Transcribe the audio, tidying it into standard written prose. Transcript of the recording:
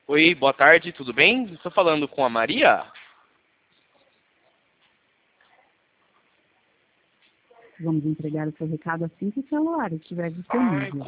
Oi, boa tarde, tudo bem? Estou falando com a Maria? Vamos entregar o seu recado assim que o celular estiver disponível.